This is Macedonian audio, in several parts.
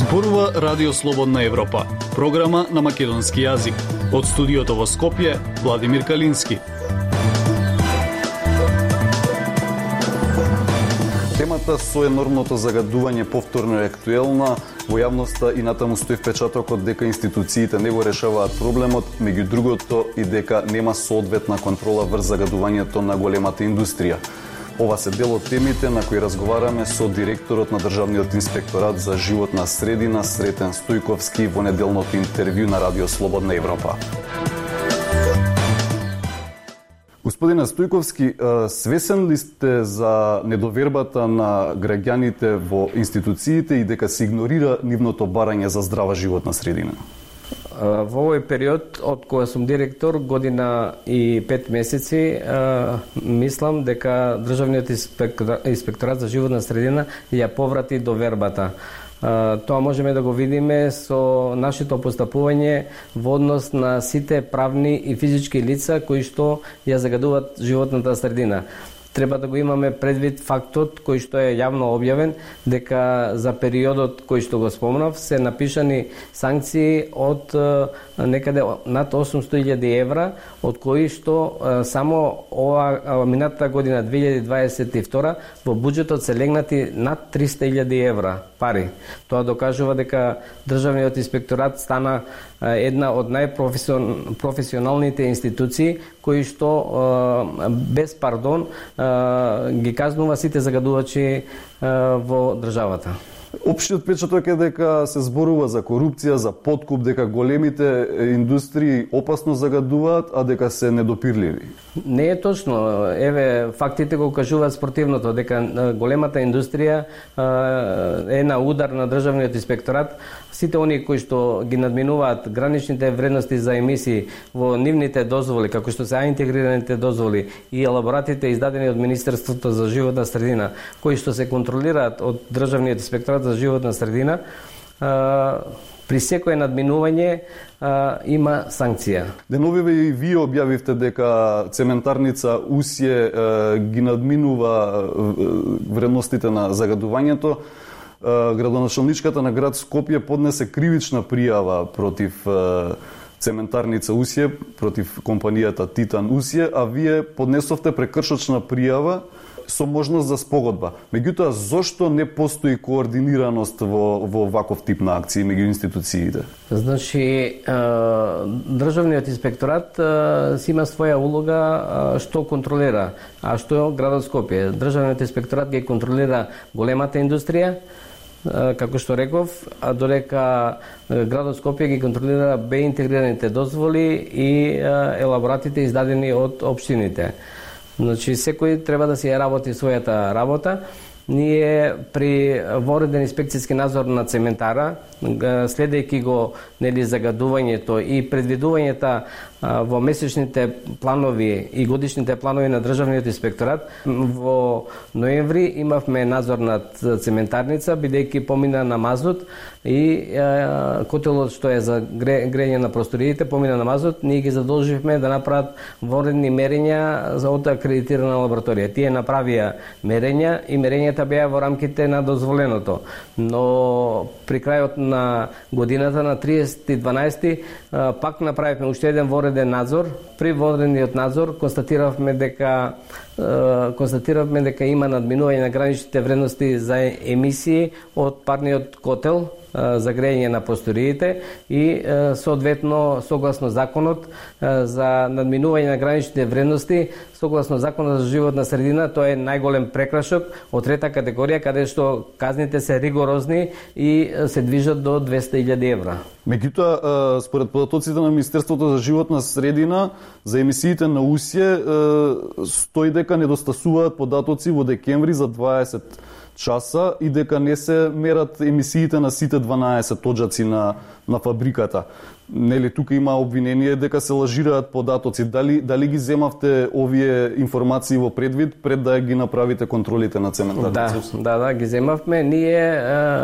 Зборува Радио Слободна Европа, програма на македонски јазик. Од студиото во Скопје, Владимир Калински. Темата со енормното загадување повторно е актуелна. Во јавноста и натаму стои впечатокот дека институциите не го решаваат проблемот, меѓу другото и дека нема соодветна контрола врз загадувањето на големата индустрија. Ова се дел од темите на кои разговараме со директорот на Државниот инспекторат за животна средина Сретен Стојковски во неделното интервју на Радио Слободна Европа. Господине Стојковски, свесен ли сте за недовербата на граѓаните во институциите и дека се игнорира нивното барање за здрава животна средина? Во овој период, од кога сум директор, година и 5 месеци, мислам дека Државниот инспекторат за животна средина ја поврати довербата. Тоа можеме да го видиме со нашето постапување во однос на сите правни и физички лица кои што ја загадуваат животната средина. Треба да го имаме предвид фактот кој што е јавно објавен, дека за периодот кој што го спомнав се напишани санкции од некаде над 800.000 евра, од кои што само ова минатата година 2022 во буџетот се легнати над 300.000 евра пари. Тоа докажува дека Државниот инспекторат стана една од најпрофесионалните институции кои што без пардон ги казнува сите загадувачи во државата. Општиот впечаток е дека се зборува за корупција, за подкуп, дека големите индустрии опасно загадуваат, а дека се недопирливи. Не е точно. Еве, фактите го кажуваат спротивното, дека големата индустрија е на удар на Државниот инспекторат. Сите они кои што ги надминуваат граничните вредности за емисии во нивните дозволи, како што се интегрираните дозволи и елаборатите издадени од Министерството за животна средина, кои што се контролираат од Државниот инспекторат за животна средина, при секое надминување има санкција. Деновиве и вие објавивте дека цементарница Усје ги надминува вредностите на загадувањето. Градоначалничката на град Скопје поднесе кривична пријава против цементарница Усје, против компанијата Титан Усје, а вие поднесовте прекршочна пријава со можност за спогодба. Меѓутоа, зошто не постои координираност во ваков тип на акции меѓу институциите? Значи, Државниот инспекторат си има своја улога што контролира, а што градот Скопје. Државниот инспекторат ги контролира големата индустрија, како што реков, а додека градот Скопје ги контролира интегрираните дозволи и елаборатите издадени од општините. Значи, секој треба да си работи својата работа. Ние при вореден инспекцијски надзор на цементара, следејќи го загадувањето и предвидувањето во месечните планови и годишните планови на Државниот инспекторат, во ноември имавме надзор над цементарница, бидејќи помина на мазут и котелот што е за грејење на просториите помина на мазут, ние ги задолживме да направат воредни мерења за од акредитирана лабораторија. Тие направија мерења и мерењата беа во рамките на дозволеното. Но при крајот на годината на 30.12 пак направивме уште еден вореден надзор. При воредниот надзор констатиравме дека има надминување на граничните вредности за емисии од парниот котел за грејење на просториите и соодветно согласно законот за надминување на граничните вредности, согласно законот за животна средина, тоа е најголем прекрашок од трета категорија, каде што казните се ригорозни и се движат до 200.000 евра. Меѓутоа, според податоците на Министерството за животна средина, за емисиите на Усје стои дека недостасуваат податоци во декември за 20 часа и дека не се мерат емисиите на сите 12 тоџаци на фабриката. Нели тука има обвинение дека се лажираат податоци. Дали ги земавте овие информации во предвид пред да ги направите контролите на цементарница? Да, ги земавме. Ние,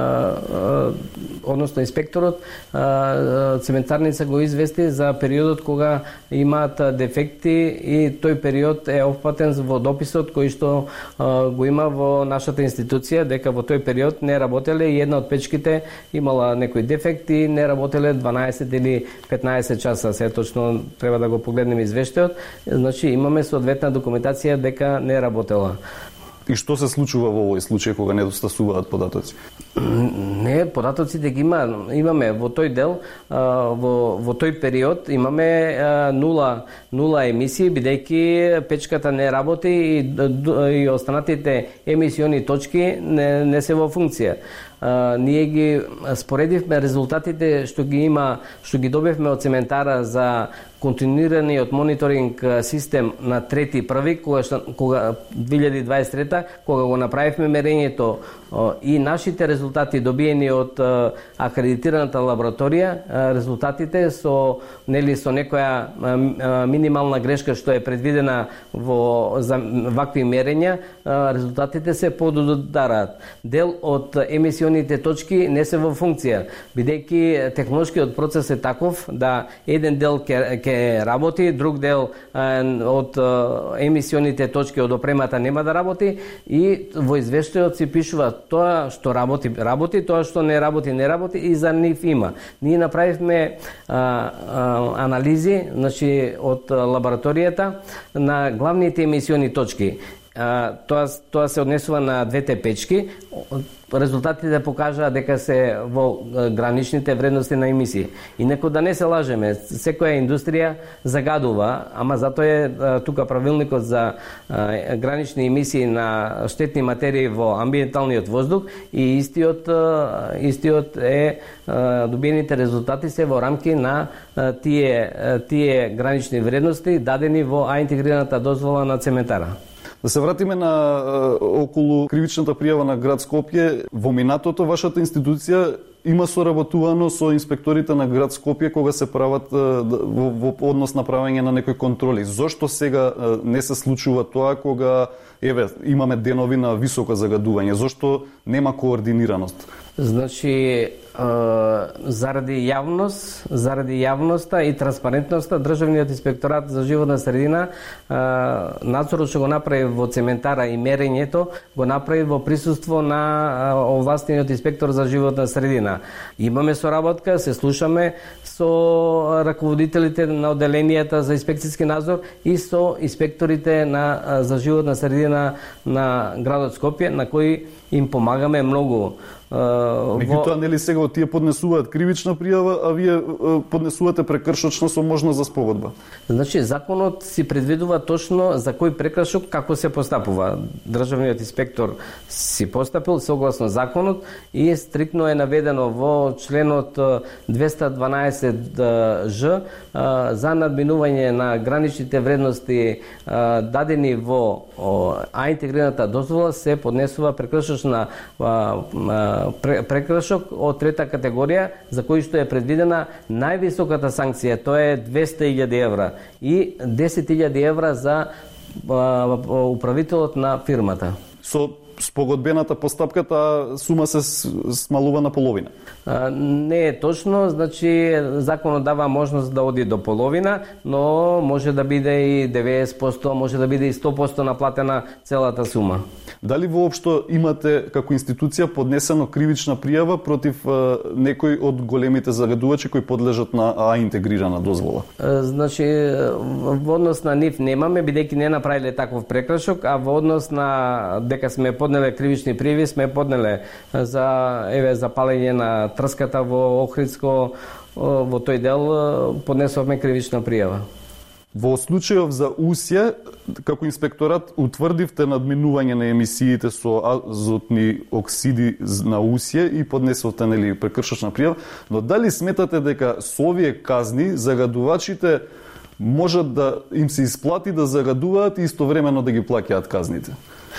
односно инспекторот, цементарница го извести за периодот кога имаат дефекти и тој период е опфатен во дописот кој што го има во нашата институција, дека во тој период не работеле и една од печките имала некој дефект и не работеле 12 или 15 часа, се точно треба да го погледнеме извештајот. Значи имаме соодветна документација дека не работела. И што се случува во овој случај кога недостасуваат податоци? Не, податоците ги имаме во тој дел, во тој период имаме нула емисии, бидејќи печката не работи и останатите емисиони точки не се во функција. Ние ги споредивме резултатите што ги добивме од цементара за континуираниот мониторинг систем на 3.1, кога 2023, кога го направивме мерењето и нашите резултати добиени од акредитираната лабораторија, резултатите со некоја минимална грешка што е предвидена за вакви мерења, резултатите се подудараат. Дел од емисионите точки не се во функција, бидејќи технолошкиот процес е таков да еден дел ќе работи, друг дел од емисионите точки од опремата нема да работи и во извештајот се пишува тоа што работи, тоа што не работи и за нив има. Ние направивме анализи, значи од лабораторијата на главните емисиони точки. Тоа се однесува на двете печки. Резултатите покажаа дека се во граничните вредности на емисии. Инаку да не се лажеме, секоја индустрија загадува, ама затоа е тука правилникот за гранични емисии на штетни материи во амбиенталниот воздух и истиот е добиените резултати се во рамки на тие гранични вредности дадени во интегрираната дозвола на цементара. Да се вратиме на околу кривичната пријава на град Скопје. Во минатото вашата институција има соработувано со инспекторите на град Скопје кога се прават во однос на правење на некои контроли. Зошто сега не се случува тоа кога имаме денови на високо загадување? Зошто нема координираност? Значи, заради јавноста и транспарентноста, Државниот инспекторат за животна средина надзорот што го направи во цементара и мерењето го направи во присуство на овластениот инспектор за животна средина. Имаме соработка, се слушаме со раководителите на одделенијата за инспекцијски надзор и со инспекторите за животна средина на градот Скопје, на кои им помагаме многу. Меѓутоа, нели сега тие поднесуваат кривична пријава, а вие поднесувате прекршочна со можност за спогодба? Значи, законот си предвидува точно за кој прекршок како се постапува. Државниот инспектор си постапил согласно законот и стриктно е наведено во членот 212ж за надминување на граничните вредности дадени во интегрираната дозвола се поднесува прекршочна прекршок од трета категорија за кој што е предвидена највисоката санкција, тоа е 200.000 евра и 10.000 евра за управителот на фирмата. Со спогодбената постапка таа сума се смалува на половина? Не е точно, значи законот дава можност да оди до половина, но може да биде и 90%, може да биде и 100% наплатена целата сума. Дали воопшто имате како институција поднесено кривична пријава против некој од големите загадувачи кои подлежат на интегрирана дозвола? Значи, во однос на нив немаме, бидејќи не направиле таков прекршок, а во однос на дека сме поднеле кривични пријави, сме поднеле за палење на трската во Охридско, во тој дел поднесовме кривична пријава. Во случајов за Усје, како инспекторат, утврдивте надминување на емисиите со азотни оксиди на Усје и поднесовте прекршочна пријава, но дали сметате дека со овие казни загадувачите можат да им се исплати да загадуваат и истовремено да ги плаќаат казните?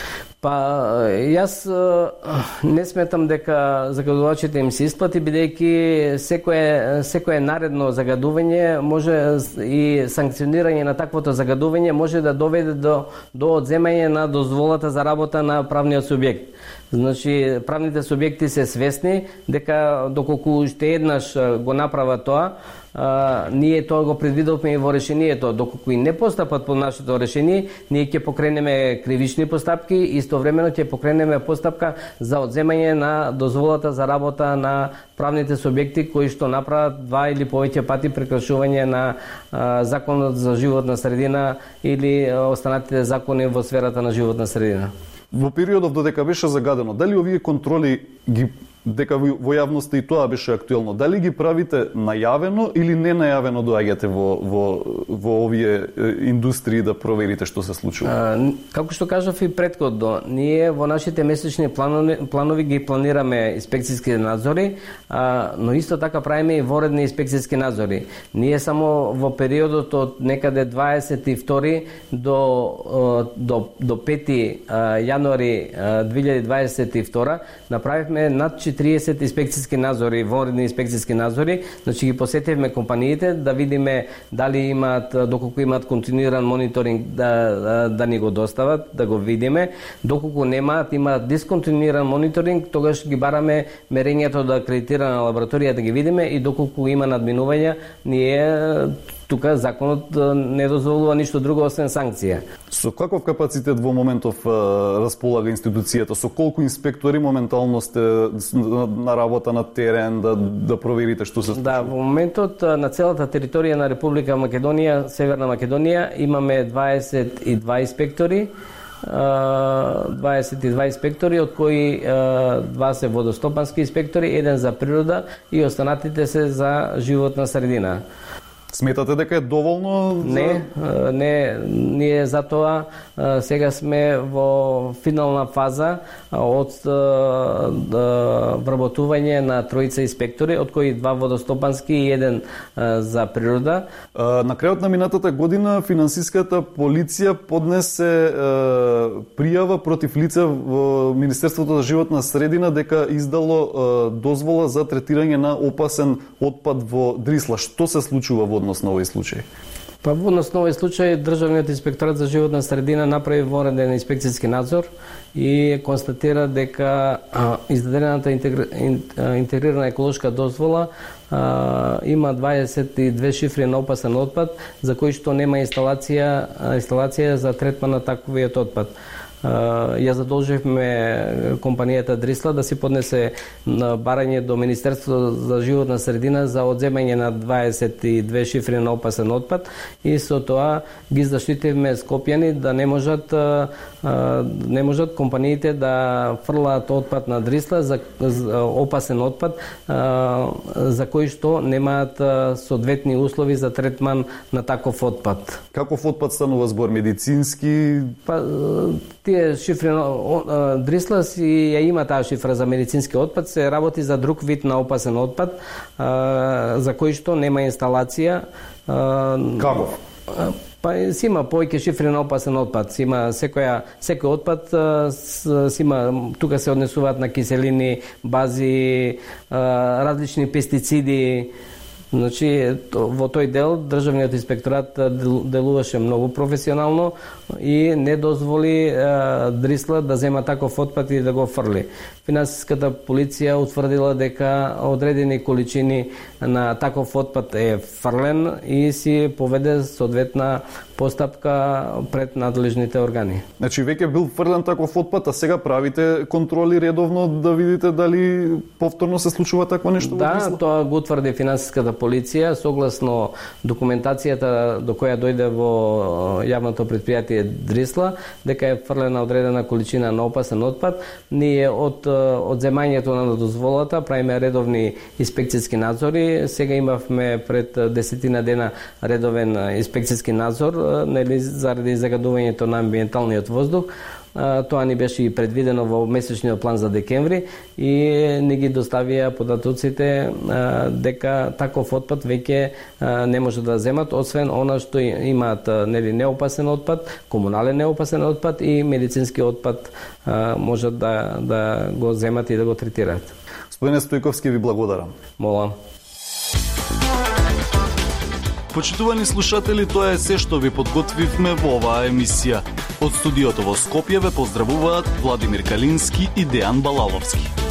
Па јас не сметам дека загадувачите им се исплати, бидејќи секое наредно загадување може и санкционирање на таквото загадување може да доведе до одземање на дозволата за работа на правниот субјект. Значи, правните субјекти се свесни дека доколку уште еднаш го направа тоа, ние тоа го предвидовме и во решението. Доколку и не постапат по нашето решение, ние ќе покренеме кривични постапки и истовремено ќе покренеме постапка за одземање на дозволата за работа на правните субјекти кои што направат 2 или повеќе пати прекршување на законот за животна средина или останатите закони во сферата на животна средина. Во периодов додека беше загадено, дали овие контроли дека во јавноста и тоа беше актуелно, дали ги правите најавено или не најавено доаѓате во овие индустрии да проверите што се случува? Како што кажав и претходно, ние во нашите месечни планови ги планираме инспекцијски надзори, но исто така правиме и воредни инспекцијски надзори. Ние само во периодот од некаде 22 до 5 јануари 2022 направивме над 40 инспекцијски надзори, воредни инспекцијски надзори, значи ги посетивме компаниите да видиме дали имаат, доколку имаат континуиран мониторинг да ни го достават, да го видиме. Доколку немаат, имаат дисконтинуиран мониторинг, тогаш ги бараме мерењето да акредитирана лабораторија да ги видиме и доколку има надминувања, ние тука законот не дозволува ништо друго освен санкција. Со каков капацитет во моментов располага институцијата? Со колку инспектори моментално сте на работа на терен да проверите што се случува? Да, во моментот на целата територија на Република Македонија, Северна Македонија, имаме 22 инспектори. 22 инспектори, од кои 2 се водостопански инспектори, 1 за природа и останатите се за животна средина. Сметате дека е доволно? Не, ние затоа сега сме во финална фаза од вработување на тројца инспектори, од кои 2 водостопански и 1 за природа. На крајот на минатата година финансиската полиција поднесе пријава против лице во Министерството за животна средина дека издало дозвола за третирање на опасен отпад во Дрисла. Што се случува во однос на овој случај? Па во однос на овој случај Државниот инспекторат за животна средина направи вореден инспекцијски надзор и констатира дека издадената интегрирана еколошка дозвола има 22 шифри на опасен отпад за кои што нема инсталација за третман на таквиот отпад. Ја задолживме компанијата Дрисла да си поднесе барање до Министерството за животна средина за одземање на 22 шифри на опасен отпад и со тоа ги заштитивме скопјани да не можат компаниите да фрлаат отпад на Дрисла за опасен отпад за кои што немаат соодветни услови за третман на таков отпад. Каков отпад станува збор? Медицински? Тие шифри Дрисла си ја има таа шифра за медицински отпад, се работи за друг вид на опасен отпад за кој што нема инсталација. Каков? Па си има повеќе шифри на опасен отпад. Си има секој отпад си има, тука се однесуваат на киселини, бази, различни пестициди. Значи, во тој дел Државниот инспекторат делуваше многу професионално и не дозволи Дрисла да зема таков отпад и да го фрли. Финансиската полиција утврдила дека одредени количини на таков отпад е фрлен и си поведе соодветна постапка пред надлежните органи. Значи веќе бил фрлен таков отпад, а сега правите контроли редовно да видите дали повторно се случува такво нешто во Дрисла? Да, тоа го утврди финансиската полиција согласно документацијата до која дојде во јавното претпријатие Дрисла, дека е фрлена одредена количина на опасен отпад. Ние од одземањето на дозволата правиме редовни инспекцијски надзори. Сега имавме пред 10 дена редовен инспекцијски надзор нели заради загадувањето на амбиенталниот воздух. Тоа ни беше и предвидено во месечниот план за декември и не ги доставија податоците дека таков отпад веќе не може да земат, освен она што имаат нели неопасен отпад, комунален неопасен отпад и медицински отпад можат да го земат и да го третираат. Господине Стојковски, ви благодарам. Молам. Почитувани слушатели, тоа е се што ви подготвивме во оваа емисија. Од студиото во Скопје ве поздравуваат Владимир Калински и Дејан Балаловски.